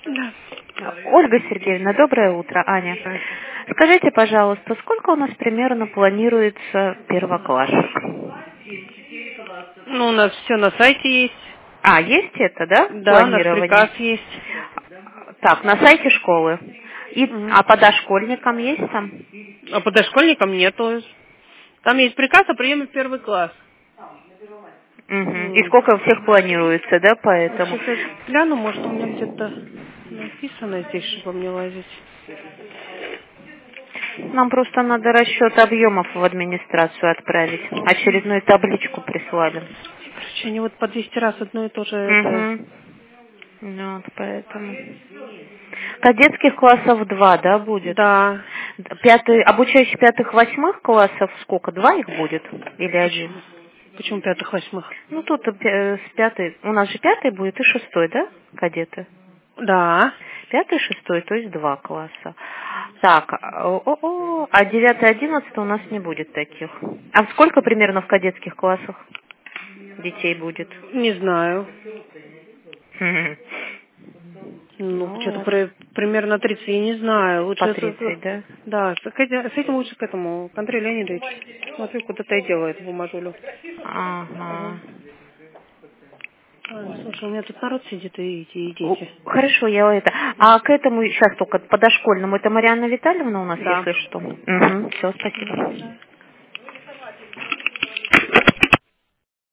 Да. Ольга Сергеевна, доброе утро, Аня. Скажите, пожалуйста, сколько у нас примерно планируется первоклассник? Ну, у нас все на сайте есть. А, есть это, да, Да, наш планирование? приказ есть. Так, на сайте школы. Мгм. А по дошкольникам есть там? А по дошкольникам нету. Там есть приказ о приеме в первый класс. Мгм. И сколько у всех планируется, да, поэтому? Сейчас я гляну, может, у меня где-то написано здесь, чтобы мне лазить. Нам просто надо расчет объемов в администрацию отправить. Очередную табличку прислали. Короче, они вот по 200 раз одно и то же это... Угу. Ну, вот поэтому. Кадетских классов 2, да, будет? Да. Обучающих пятых-восьмых классов сколько? 2 их будет? Или один? Почему? Почему пятых-восьмых? Ну, тут с пятой, у нас же пятый будет и шестой, да, кадеты? Да. Пятый, шестой, то есть 2 класса. Так, а 9-11 у нас не будет таких. А сколько примерно в кадетских классах детей будет? Не знаю. Мгм. Ну, Ну, что-то ладно. примерно 30, я не знаю. По Лучше... 30, да? Да, с этим лучше к этому. К Андрею Леонидовичу. Смотрю, куда-то и делает бумажулю. Ага. Ага. Ладно, слушай, у меня тут народ сидит, и идите. Хорошо, я это. А к этому сейчас только по дошкольному это Марьяна Витальевна у нас, Да. если что. Угу. Все, спасибо. Да.